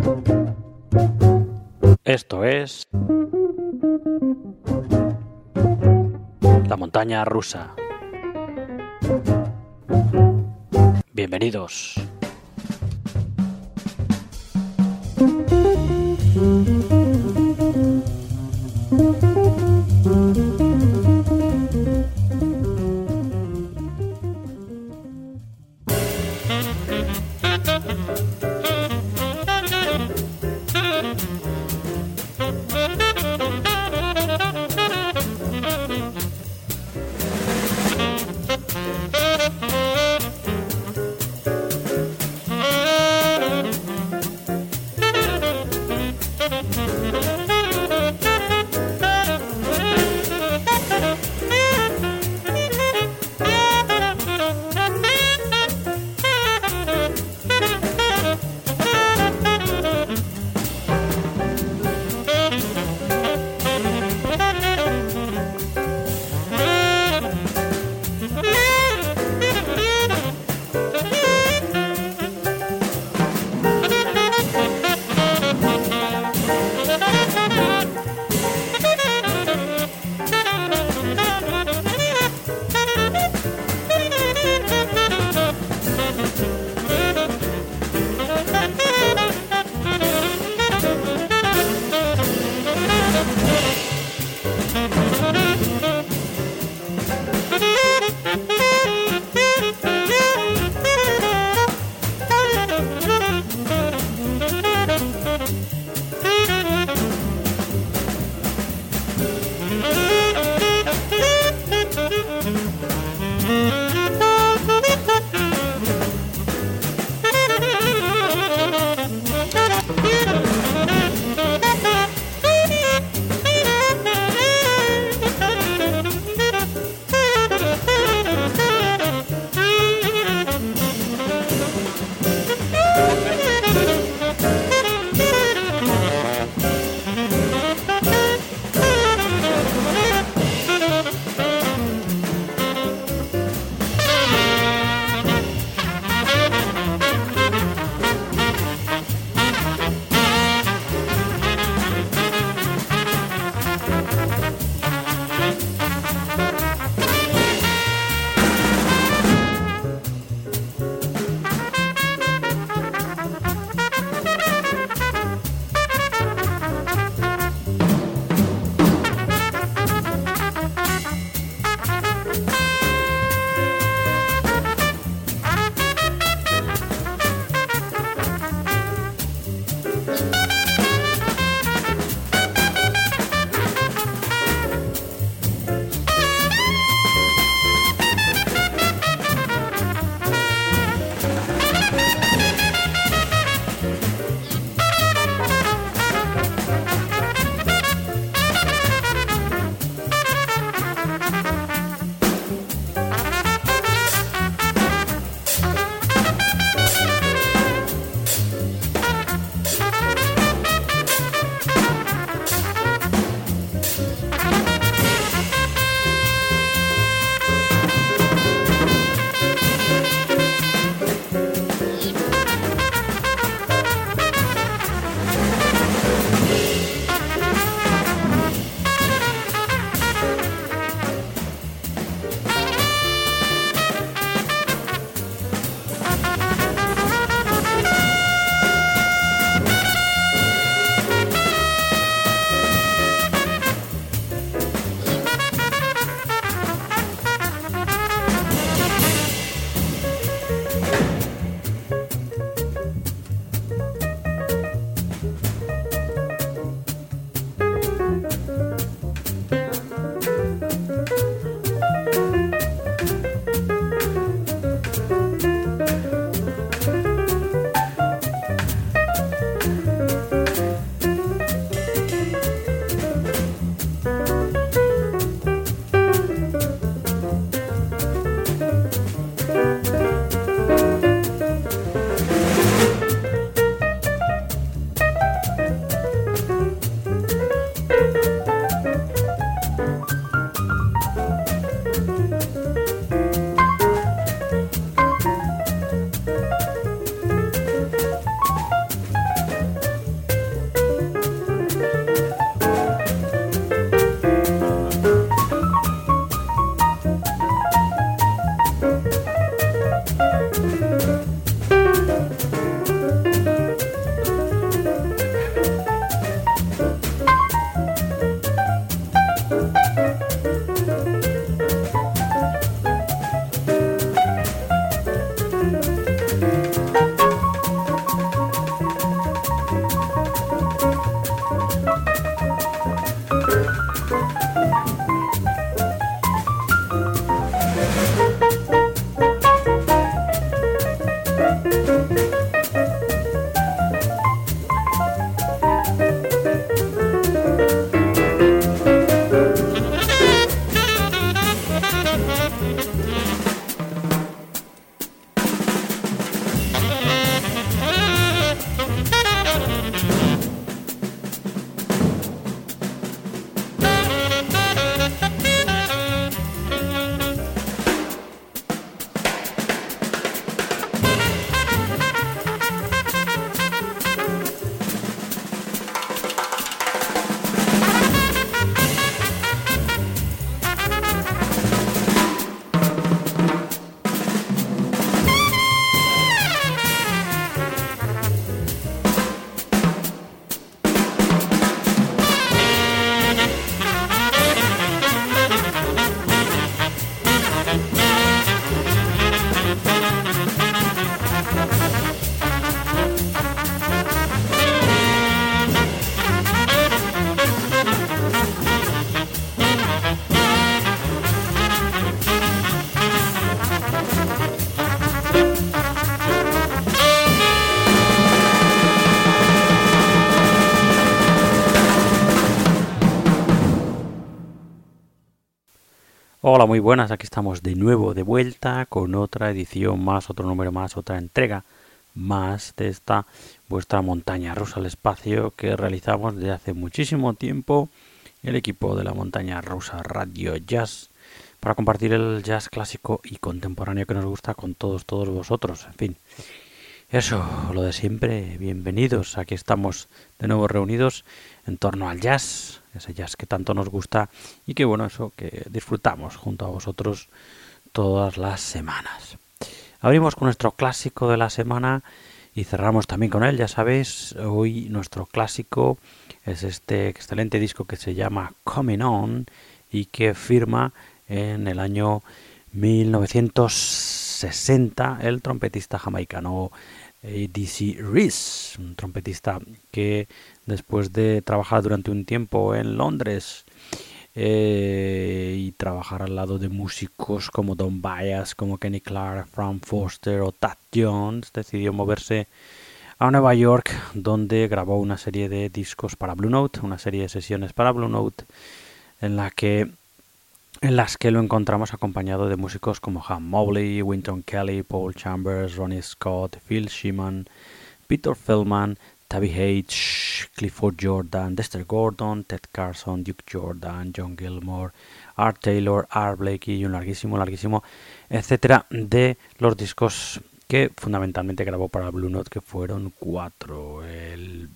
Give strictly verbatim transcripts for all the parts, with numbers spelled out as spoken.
Esto es la montaña rusa. Bienvenidos. Hola, muy buenas, aquí estamos de nuevo de vuelta con otra edición más, otro número más, otra entrega más de esta vuestra montaña rusa al espacio que realizamos desde hace muchísimo tiempo el equipo de la montaña rusa Radio Jazz para compartir el jazz clásico y contemporáneo que nos gusta con todos, todos vosotros, en fin. Eso, lo de siempre, bienvenidos, aquí estamos de nuevo reunidos en torno al jazz, ese jazz que tanto nos gusta y que bueno, eso que disfrutamos junto a vosotros todas las semanas. Abrimos con nuestro clásico de la semana y cerramos también con él, ya sabéis, hoy nuestro clásico es este excelente disco que se llama Coming On y que firma en el año mil novecientos sesenta el trompetista jamaicano Dizzy Reese, un trompetista que después de trabajar durante un tiempo en Londres eh, y trabajar al lado de músicos como Don Byas, como Kenny Clarke, Frank Foster o Thad Jones, decidió moverse a Nueva York, donde grabó una serie de discos para Blue Note, una serie de sesiones para Blue Note en la que en las que lo encontramos acompañado de músicos como Ham Mobley, Wynton Kelly, Paul Chambers, Ronnie Scott, Phil Sheeman, Peter Feldman, Tabby H, Clifford Jordan, Dexter Gordon, Ted Carson, Duke Jordan, John Gilmore, Art Taylor, Art Blakey y un larguísimo, larguísimo, etcétera, de los discos que fundamentalmente grabó para Blue Note, que fueron cuatro. El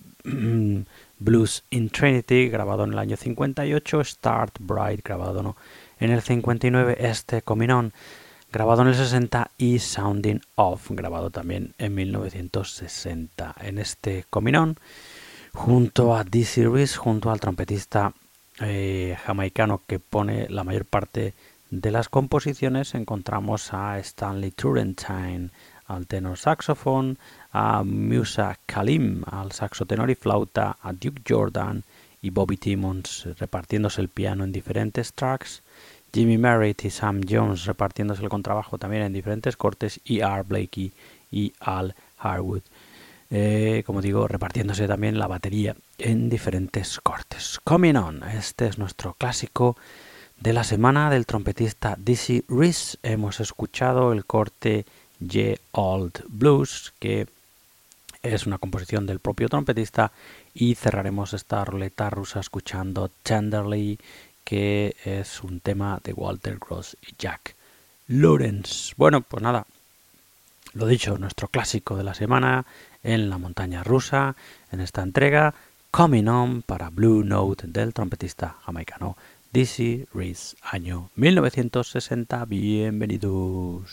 Blues in Trinity, grabado en el año cincuenta y ocho, Start Bright, grabado no, en el cincuenta y nueve, este Coming On, grabado en el sesenta y Sounding Off, grabado también en mil novecientos sesenta. En este Coming On, junto a Dizzy Reese, junto al trompetista eh, jamaicano que pone la mayor parte de las composiciones, encontramos a Stanley Turrentine al tenor saxofón, a Musa Kalim al saxo tenor y flauta, a Duke Jordan y Bobby Timmons repartiéndose el piano en diferentes tracks, Jimmy Merritt y Sam Jones repartiéndose el contrabajo también en diferentes cortes y Art Blakey y Al Harwood, eh, como digo, repartiéndose también la batería en diferentes cortes. Coming On, este es nuestro clásico de la semana del trompetista Dizzy Reese. Hemos escuchado el corte Ye Old Blues, que es una composición del propio trompetista, y cerraremos esta ruleta rusa escuchando Tenderly, que es un tema de Walter Gross y Jack Lawrence. Bueno, pues nada, lo dicho, nuestro clásico de la semana en la montaña rusa, en esta entrega, Coming On para Blue Note del trompetista jamaicano Dizzy Reese, año mil novecientos sesenta. Bienvenidos.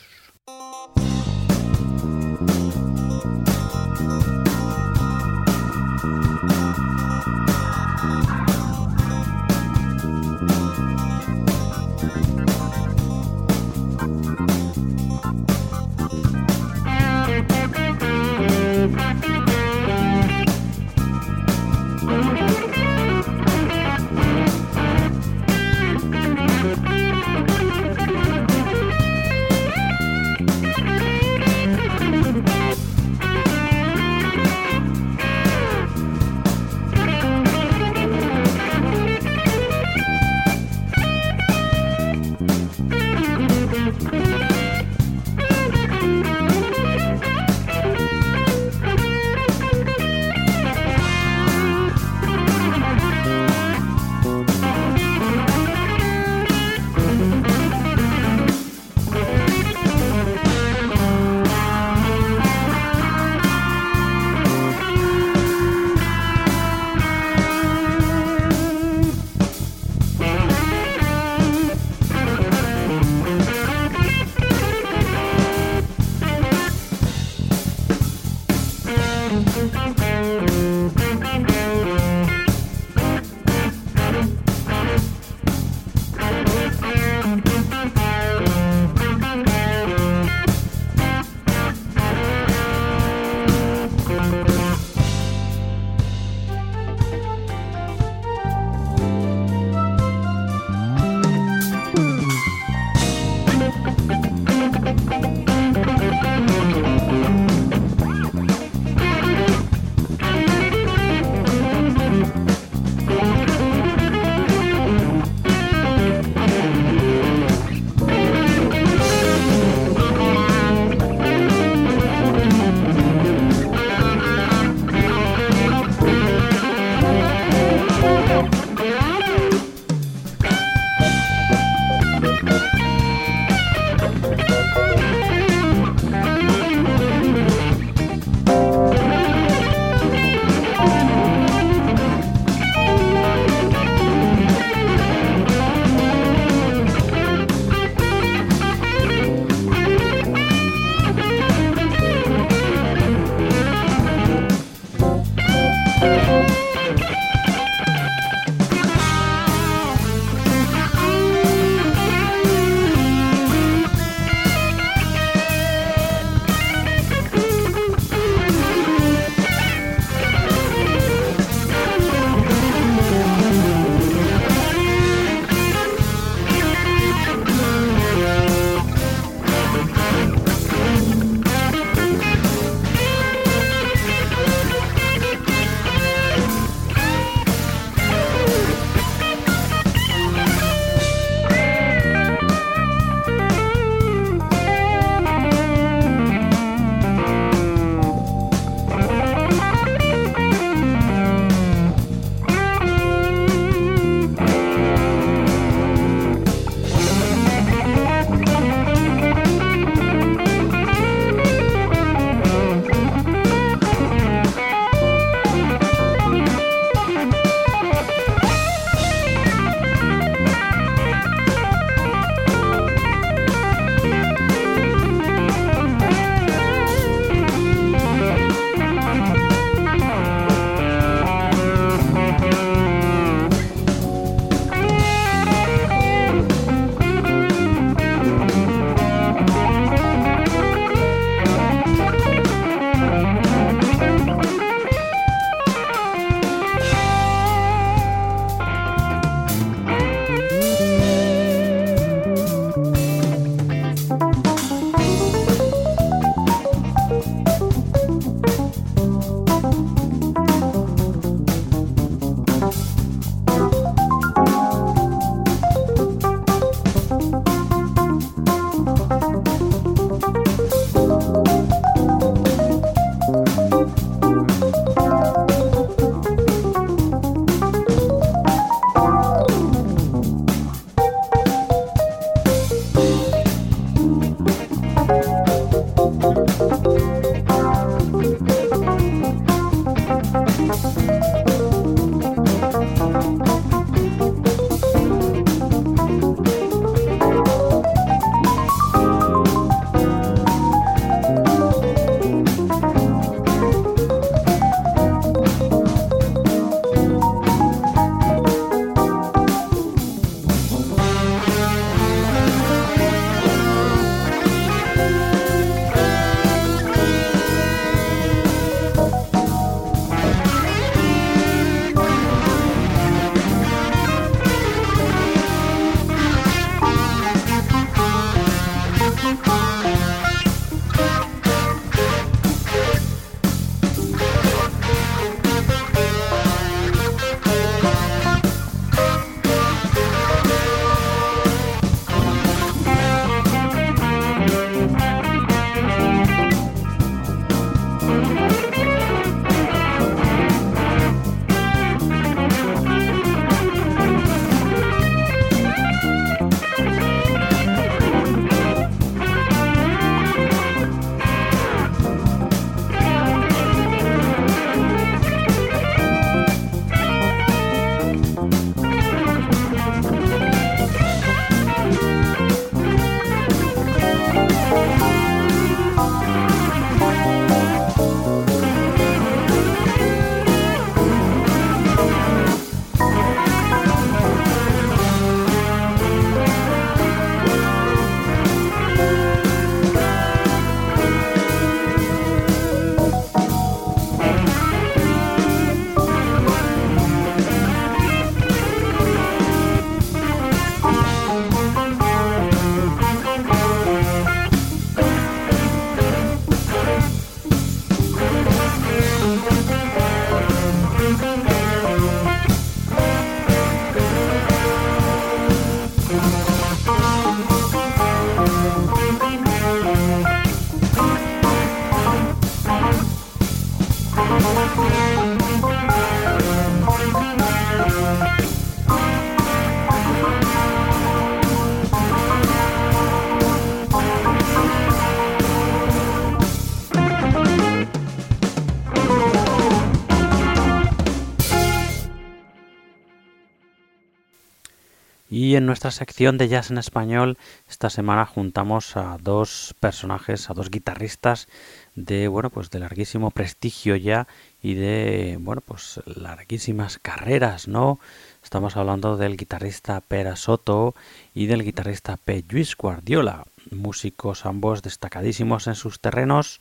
Y en nuestra sección de jazz en español, esta semana juntamos a dos personajes, a dos guitarristas de, bueno, pues de larguísimo prestigio ya y de, bueno, pues larguísimas carreras, ¿no? Estamos hablando del guitarrista Pere Soto y del guitarrista Pep Lluís Guardiola, músicos ambos destacadísimos en sus terrenos.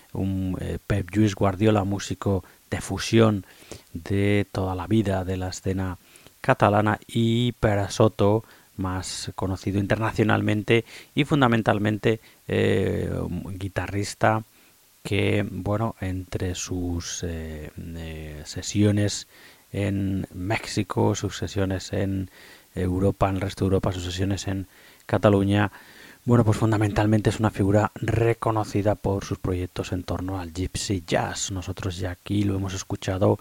Un eh, Pep Lluís Guardiola, músico de fusión de toda la vida de la escena catalana, y Pere Soto, más conocido internacionalmente y fundamentalmente eh, un guitarrista que, bueno, entre sus eh, eh, sesiones en México, sus sesiones en Europa, en el resto de Europa, sus sesiones en Cataluña, bueno, pues fundamentalmente es una figura reconocida por sus proyectos en torno al Gypsy Jazz. Nosotros ya aquí lo hemos escuchado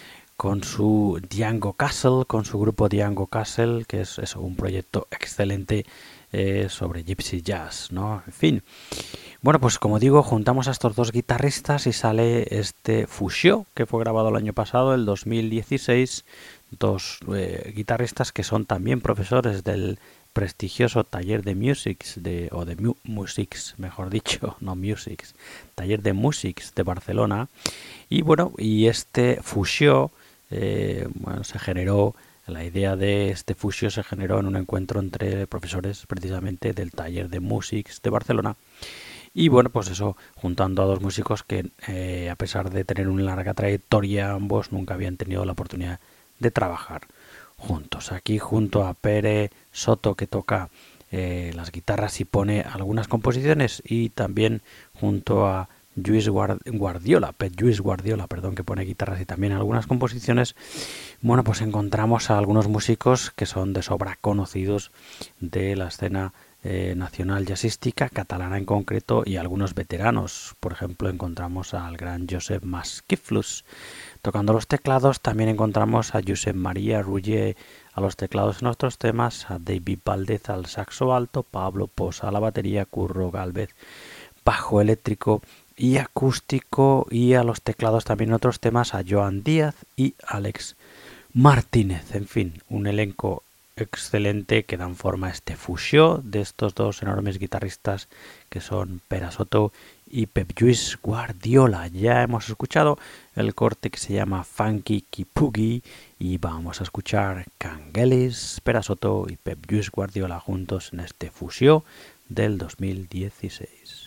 con su Django Castle, con su grupo Django Castle, que es eso, un proyecto excelente eh, sobre Gypsy Jazz, ¿no? En fin. Bueno, pues como digo, juntamos a estos dos guitarristas y sale este Fusió, que fue grabado el año pasado, el dos mil dieciséis. Dos eh, guitarristas que son también profesores del prestigioso taller de Musics, de, o de mu Musics, mejor dicho, no Musics, taller de Musics de Barcelona. Y bueno, y este Fusió, eh, bueno, se generó, la idea de este Fusió se generó en un encuentro entre profesores precisamente del taller de Musics de Barcelona. Y bueno, pues eso, juntando a dos músicos que eh, a pesar de tener una larga trayectoria, ambos nunca habían tenido la oportunidad de trabajar juntos. Aquí junto a Pere Soto, que toca eh, las guitarras y pone algunas composiciones, y también junto a Lluís Guardiola, Pep Lluís Guardiola, perdón, que pone guitarras y también algunas composiciones. Bueno, pues encontramos a algunos músicos que son de sobra conocidos de la escena eh, nacional jazzística, catalana en concreto, y algunos veteranos. Por ejemplo, encontramos al gran Josep Masquiflus tocando los teclados. También encontramos a Josep María Ruller a los teclados en nuestros temas, a David Valdez al saxo alto, Pablo Posa a la batería, Curro Gálvez bajo eléctrico y acústico, y a los teclados también en otros temas a Joan Díaz y Alex Martínez. En fin, un elenco excelente que dan forma a este Fusió de estos dos enormes guitarristas que son Pere Soto y Pep Lluís Guardiola. Ya hemos escuchado el corte que se llama Funky Kipugi y vamos a escuchar Cangelis, Pere Soto y Pep Lluís Guardiola juntos en este Fusió del dos mil dieciséis.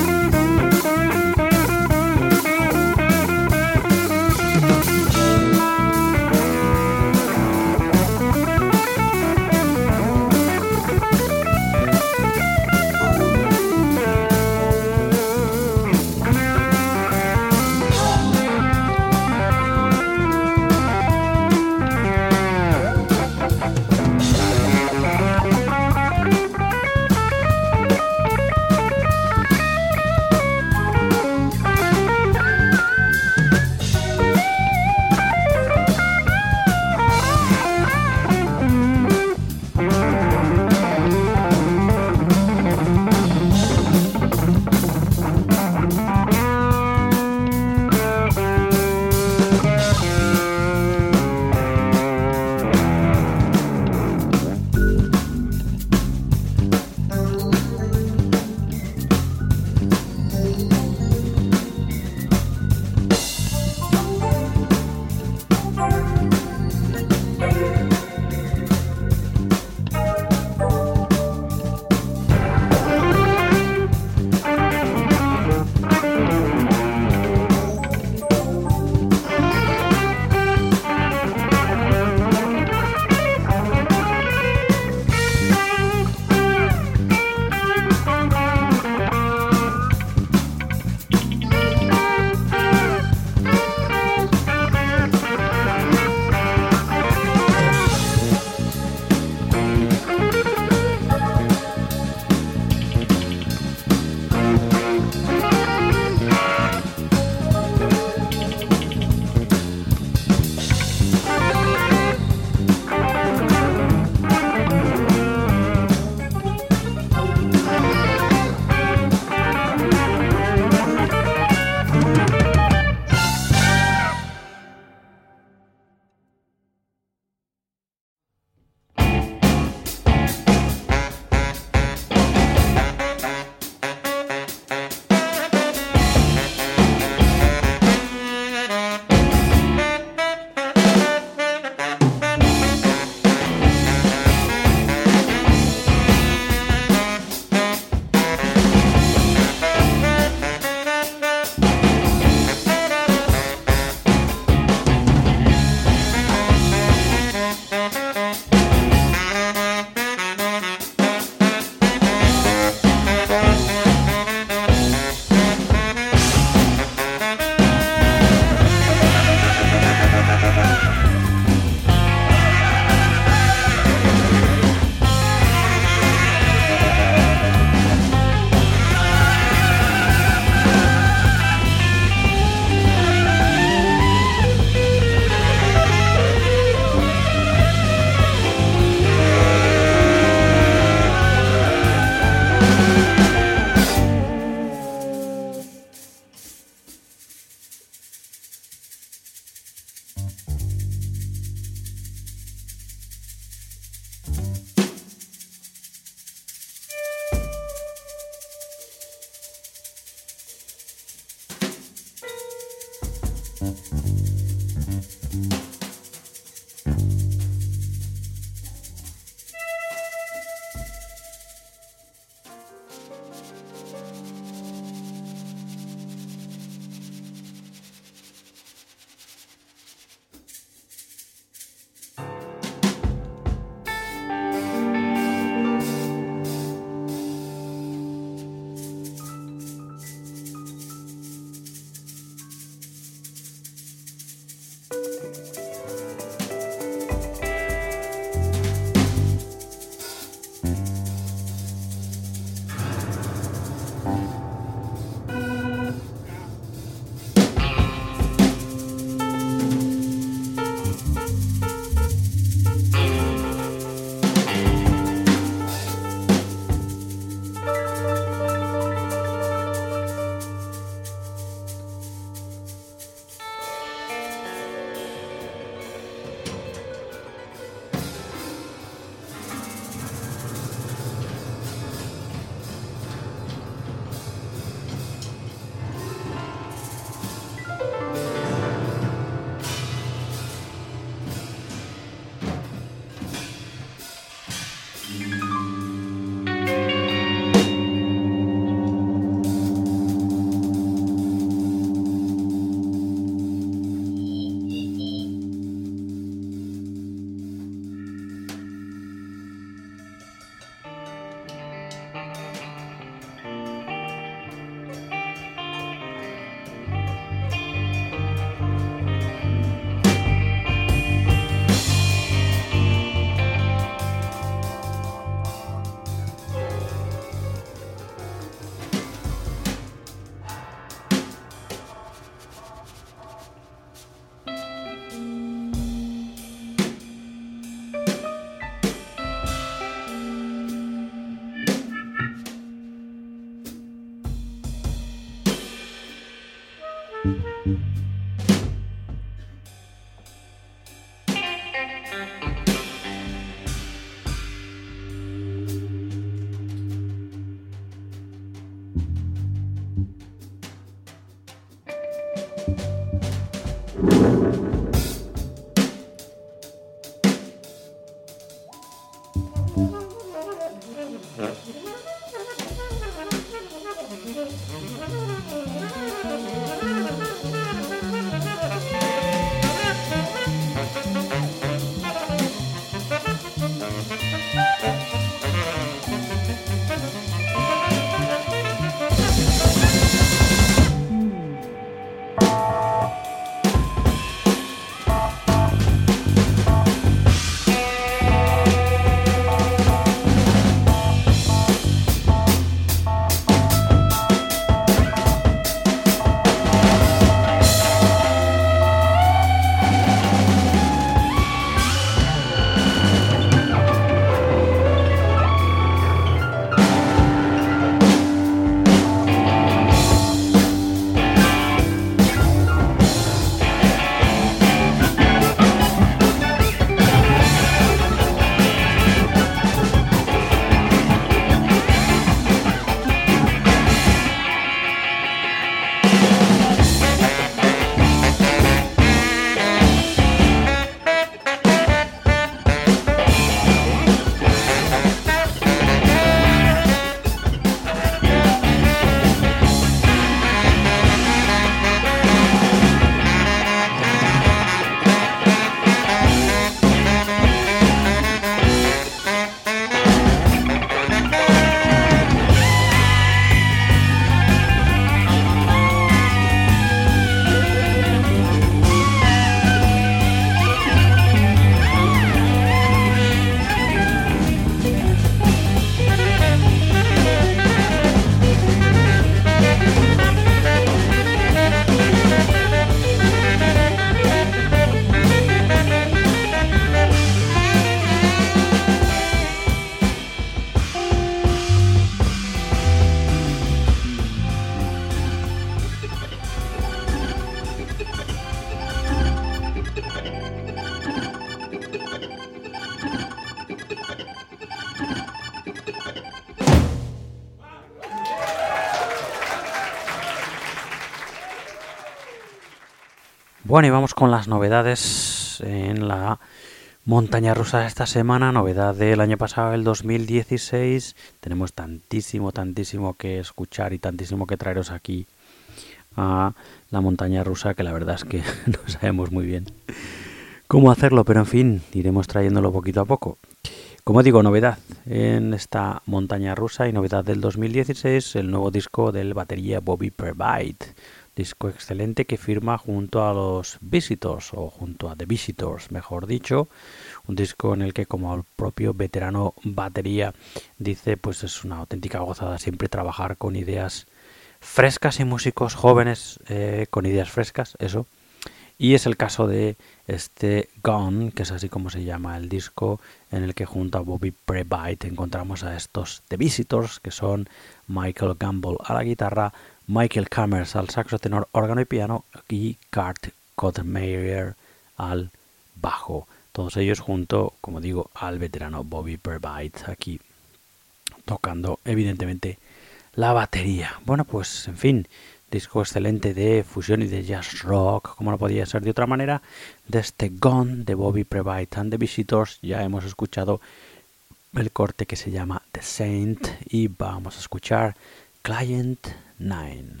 Bueno, y vamos con las novedades en la montaña rusa de esta semana, novedad del año pasado, el dos mil dieciséis. Tenemos tantísimo, tantísimo que escuchar y tantísimo que traeros aquí a la montaña rusa que la verdad es que no sabemos muy bien cómo hacerlo, pero en fin, iremos trayéndolo poquito a poco. Como digo, novedad en esta montaña rusa y novedad del dos mil dieciséis, el nuevo disco del batería Bobby Provide. Disco excelente que firma junto a los Visitors, o junto a The Visitors, mejor dicho. Un disco en el que, como el propio veterano batería dice, pues es una auténtica gozada siempre trabajar con ideas frescas y músicos jóvenes eh, con ideas frescas, eso. Y es el caso de este Gone, que es así como se llama el disco, en el que junto a Bobby Provide encontramos a estos The Visitors, que son Michael Gamble a la guitarra, Michael Cammers al saxo tenor, órgano y piano, y Kurt Kotmeyer al bajo. Todos ellos junto, como digo, al veterano Bobby Provide, aquí tocando evidentemente la batería. Bueno, pues en fin, disco excelente de fusión y de jazz rock, como no podía ser de otra manera. De este Gone de Bobby Provide and the Visitors ya hemos escuchado el corte que se llama The Saint y vamos a escuchar Client nueve.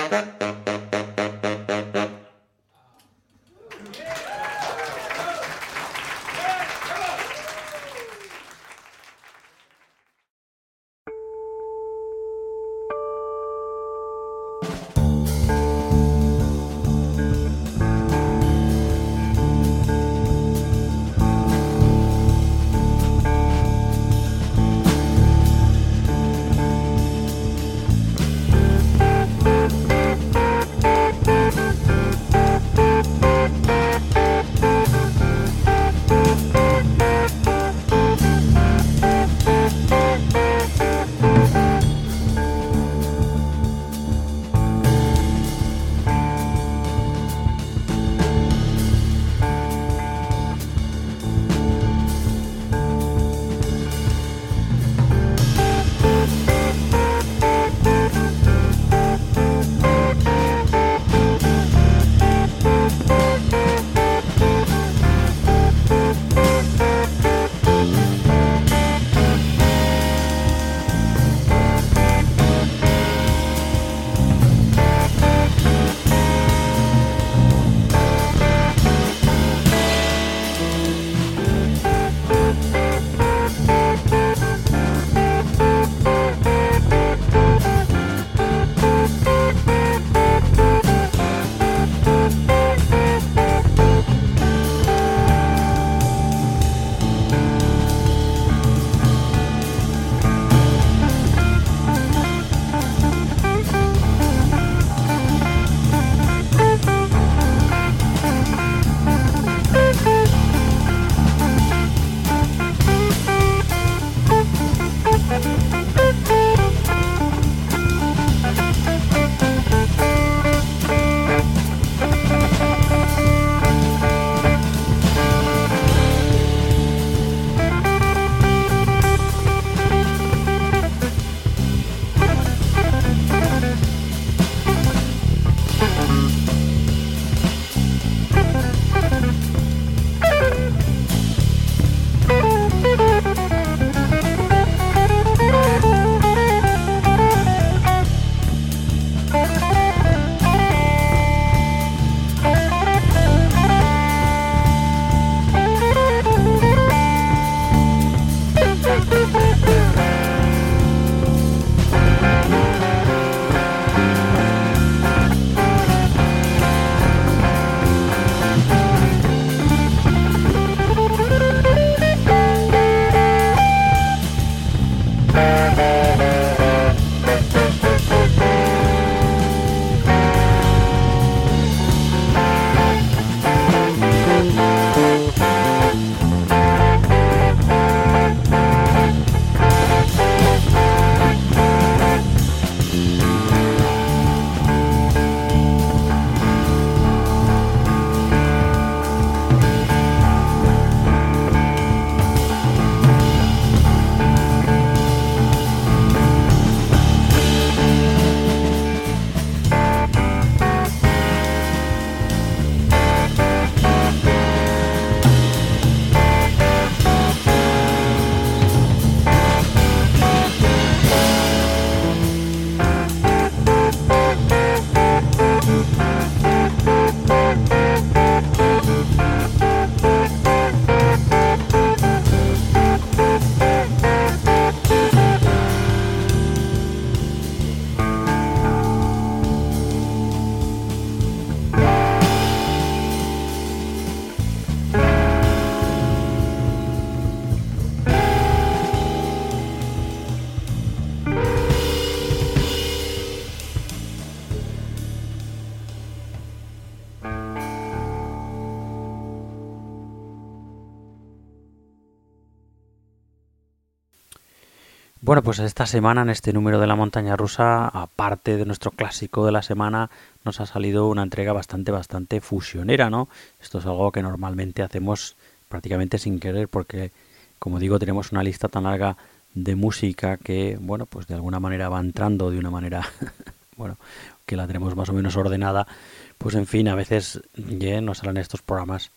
Bueno, pues esta semana en este número de la montaña rusa, aparte de nuestro clásico de la semana, nos ha salido una entrega bastante, bastante fusionera, ¿no? Esto es algo que normalmente hacemos prácticamente sin querer porque, como digo, tenemos una lista tan larga de música que, bueno, pues de alguna manera va entrando de una manera, bueno, que la tenemos más o menos ordenada. Pues en fin, a veces yeah, nos salen estos programas,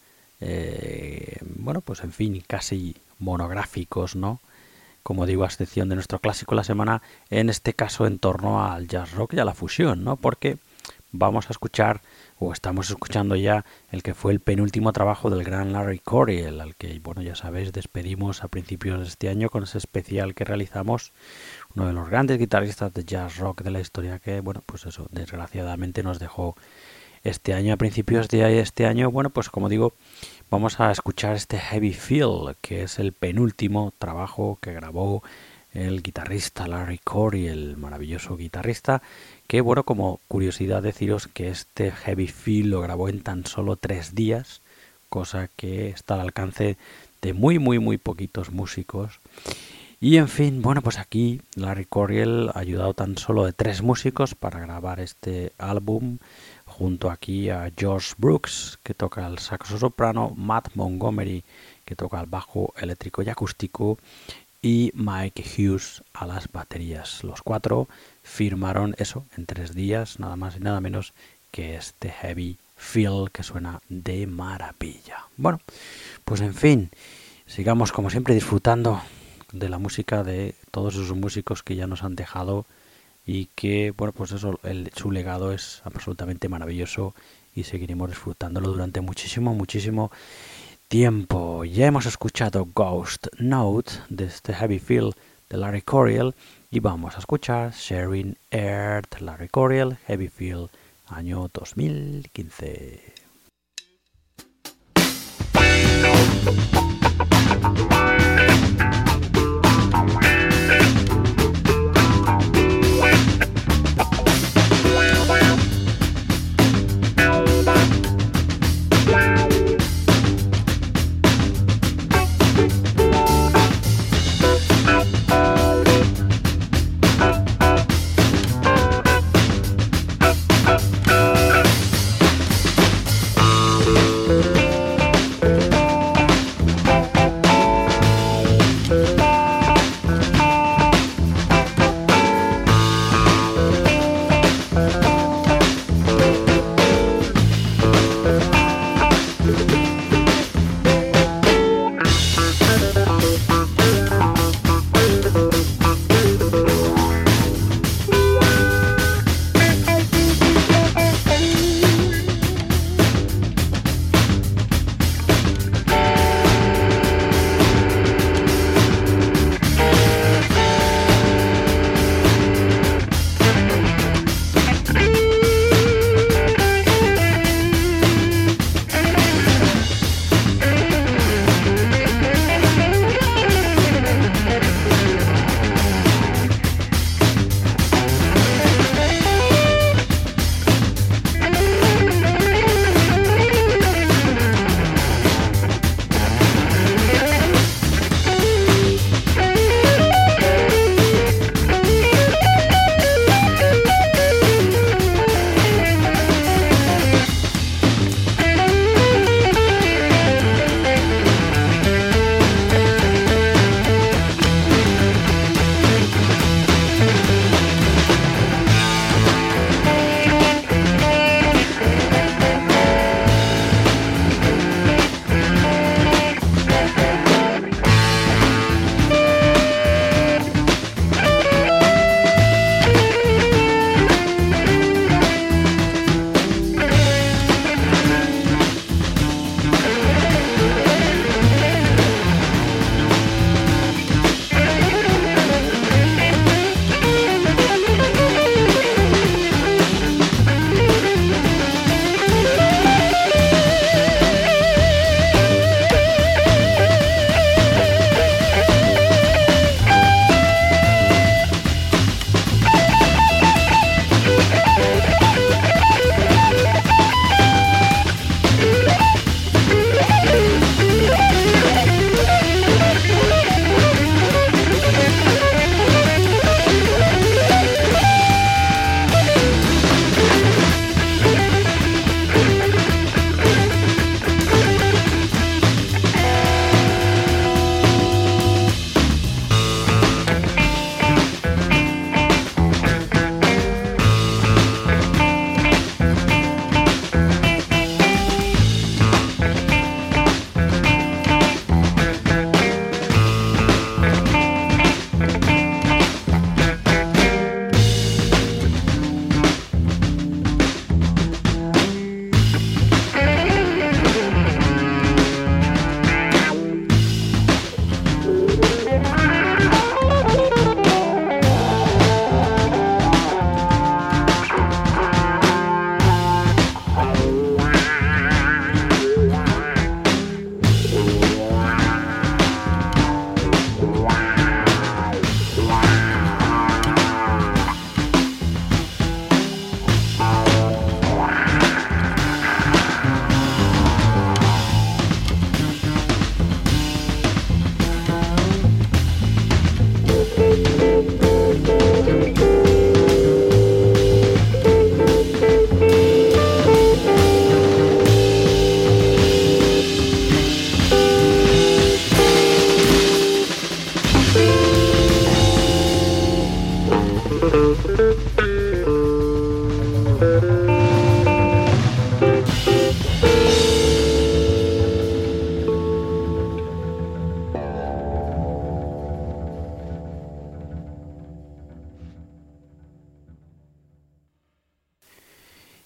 eh, bueno, pues en fin, casi monográficos, ¿no? Como digo, a excepción de nuestro clásico de la semana, en este caso en torno al jazz rock y a la fusión, ¿no? Porque vamos a escuchar, o estamos escuchando ya, el que fue el penúltimo trabajo del gran Larry Coryell, al que, bueno, ya sabéis, despedimos a principios de este año con ese especial que realizamos, uno de los grandes guitarristas de jazz rock de la historia que, bueno, pues eso, desgraciadamente nos dejó este año. A principios de este año, bueno, pues como digo, vamos a escuchar este Heavy Feel, que es el penúltimo trabajo que grabó el guitarrista Larry Coryell, el maravilloso guitarrista, que, bueno, como curiosidad deciros que este Heavy Feel lo grabó en tan solo tres días, cosa que está al alcance de muy, muy, muy poquitos músicos. Y en fin, bueno, pues aquí Larry Coryell ha ayudado tan solo de tres músicos para grabar este álbum, junto aquí a George Brooks, que toca el saxo soprano, Matt Montgomery, que toca el bajo eléctrico y acústico, y Mike Hughes a las baterías. Los cuatro firmaron eso en tres días, nada más y nada menos que este Heavy Feel, que suena de maravilla. Bueno, pues en fin, sigamos como siempre disfrutando de la música de todos esos músicos que ya nos han dejado y que, bueno, pues eso, el, su legado es absolutamente maravilloso y seguiremos disfrutándolo durante muchísimo, muchísimo tiempo. Ya hemos escuchado Ghost Note de este Heavy Feel de Larry Coryell y vamos a escuchar Sharing Earth, Larry Coryell, Heavy Feel, año dos mil quince.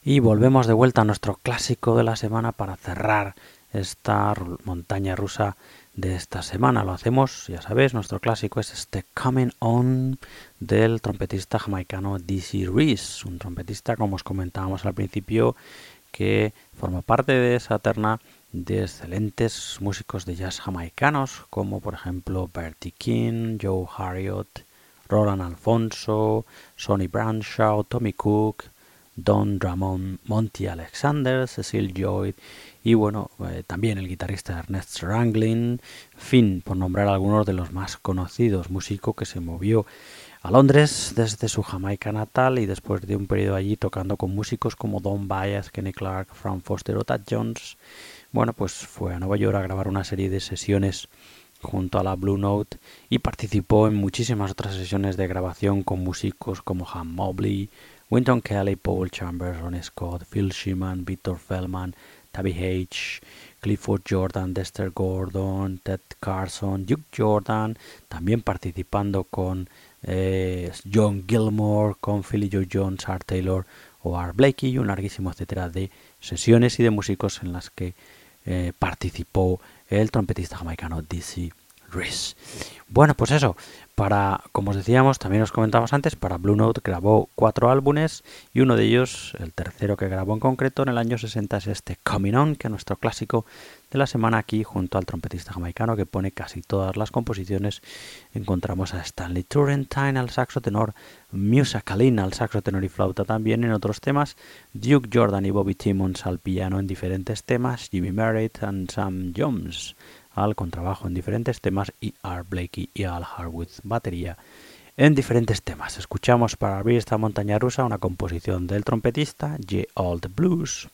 Y volvemos de vuelta a nuestro clásico de la semana para cerrar esta montaña rusa de esta semana. Lo hacemos, ya sabéis, nuestro clásico es este Coming On del trompetista jamaicano Dizzy Reese, un trompetista, como os comentábamos al principio, que forma parte de esa terna de excelentes músicos de jazz jamaicanos, como por ejemplo Bertie King, Joe Harriott, Roland Alfonso, Sonny Bradshaw, Tommy Cook, Don Drummond, Monty Alexander, Cecil Lloyd y bueno, eh, también el guitarrista Ernest Ranglin, en fin, por nombrar algunos de los más conocidos, músico que se movió a Londres desde su Jamaica natal y después de un periodo allí tocando con músicos como Don Byas, Kenny Clarke, Frank Foster o Tad Jones, bueno, pues fue a Nueva York a grabar una serie de sesiones junto a la Blue Note y participó en muchísimas otras sesiones de grabación con músicos como Ham Mobley, Wynton Kelly, Paul Chambers, Ronnie Scott, Phil Sheeman, Victor Feldman, Tabby H, Clifford Jordan, Dexter Gordon, Ted Carson, Duke Jordan, también participando con eh, John Gilmore, con Philly Joe Jones, Art Taylor o Art Blakey y un larguísimo etcétera de sesiones y de músicos en las que eh, participó el trompetista jamaicano Dizzy Reese. Bueno, pues eso, para, como os decíamos, también os comentamos antes, para Blue Note grabó cuatro álbumes y uno de ellos, el tercero que grabó en concreto en el año sesenta, es este Coming On, que es nuestro clásico de la semana aquí junto al trompetista jamaicano que pone casi todas las composiciones. Encontramos a Stanley Turrentine al saxo tenor, Musa Kalin al saxo tenor y flauta también en otros temas, Duke Jordan y Bobby Timmons al piano en diferentes temas, Jimmy Merritt and Sam Jones al contrabajo en diferentes temas y Art Blakey y Al Harwood batería en diferentes temas. Escuchamos para abrir esta montaña rusa una composición del trompetista J. Old Blues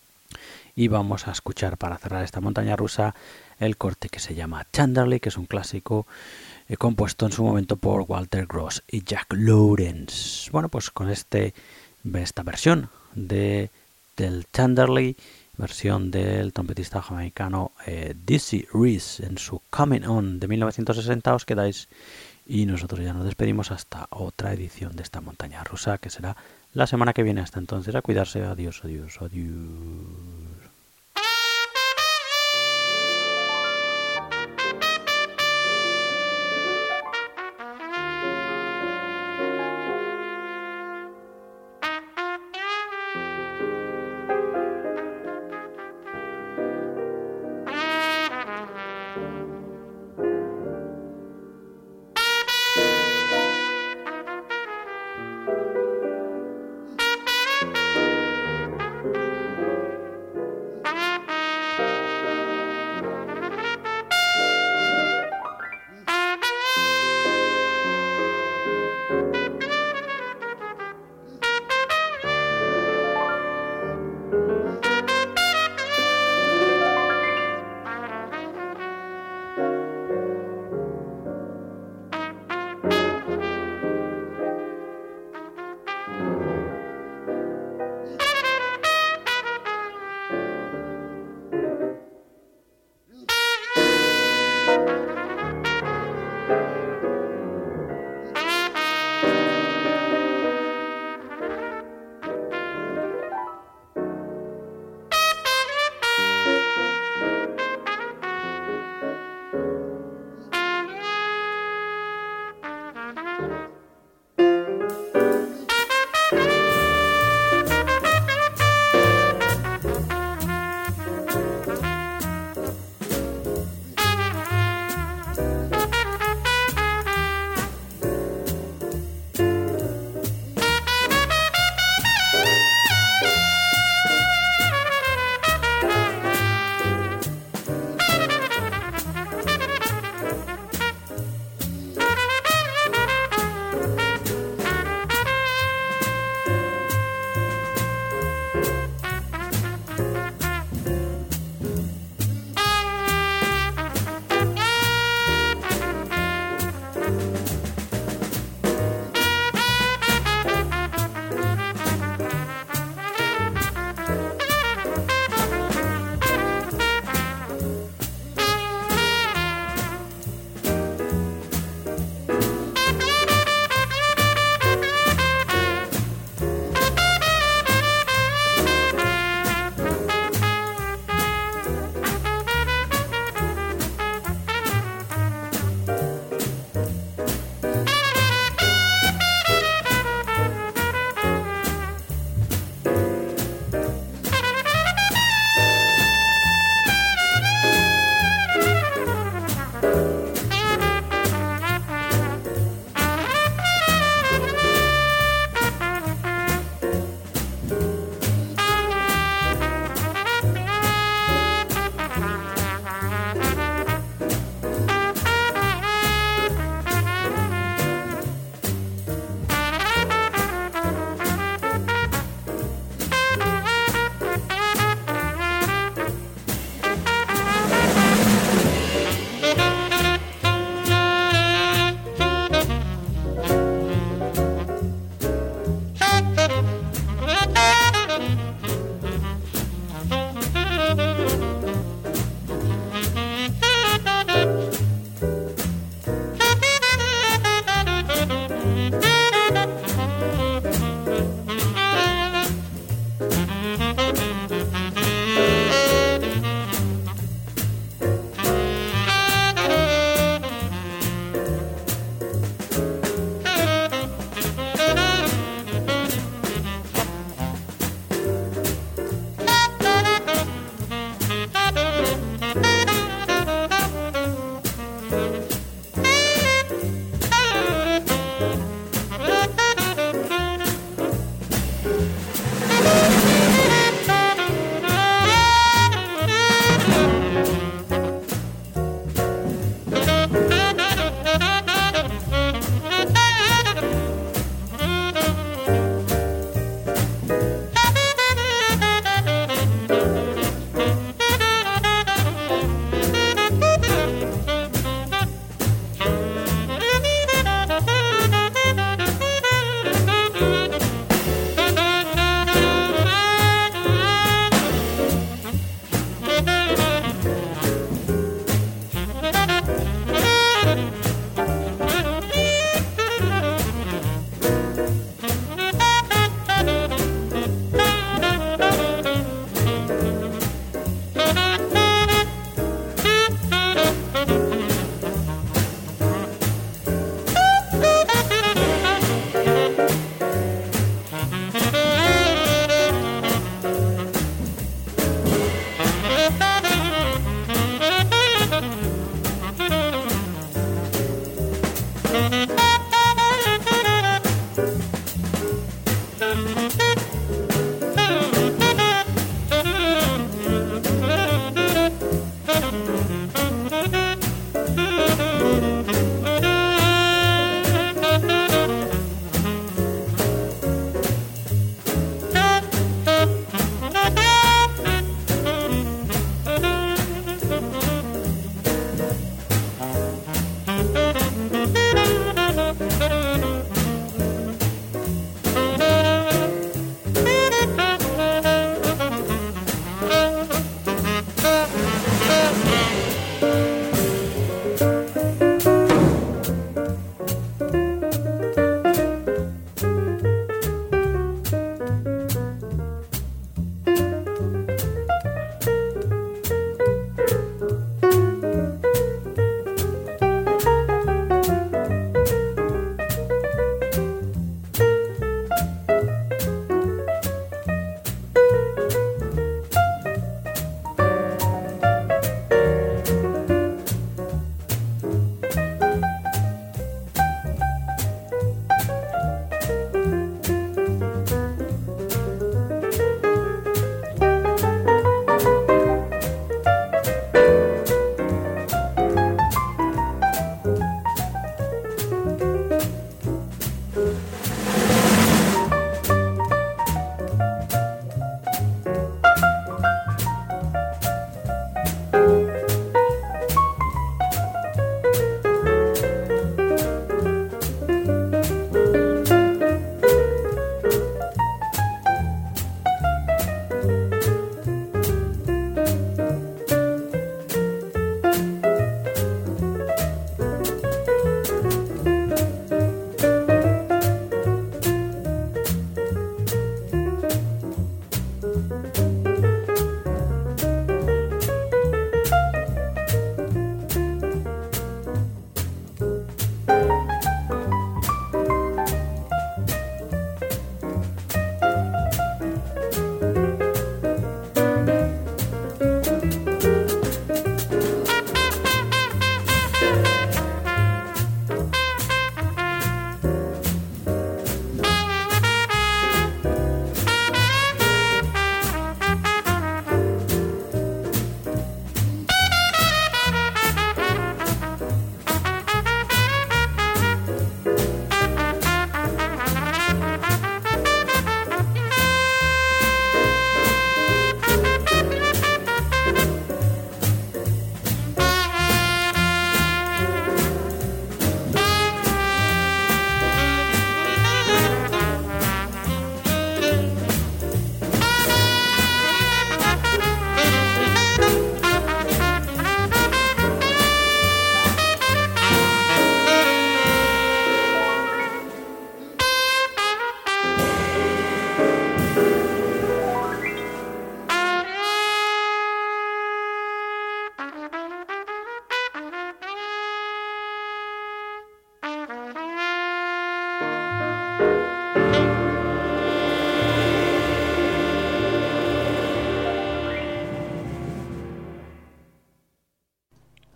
y vamos a escuchar para cerrar esta montaña rusa el corte que se llama Tenderly, que es un clásico eh, compuesto en su momento por Walter Gross y Jack Lawrence. Bueno, pues con este esta versión de del Tenderly, versión del trompetista jamaicano eh, Dizzy Reese en su Coming On de mil novecientos sesenta, os quedáis y nosotros ya nos despedimos hasta otra edición de esta montaña rusa que será la semana que viene. Hasta entonces, a cuidarse. Adiós, adiós, adiós.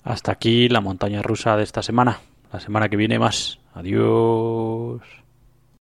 Hasta aquí la montaña rusa de esta semana. La semana que viene más. Adiós.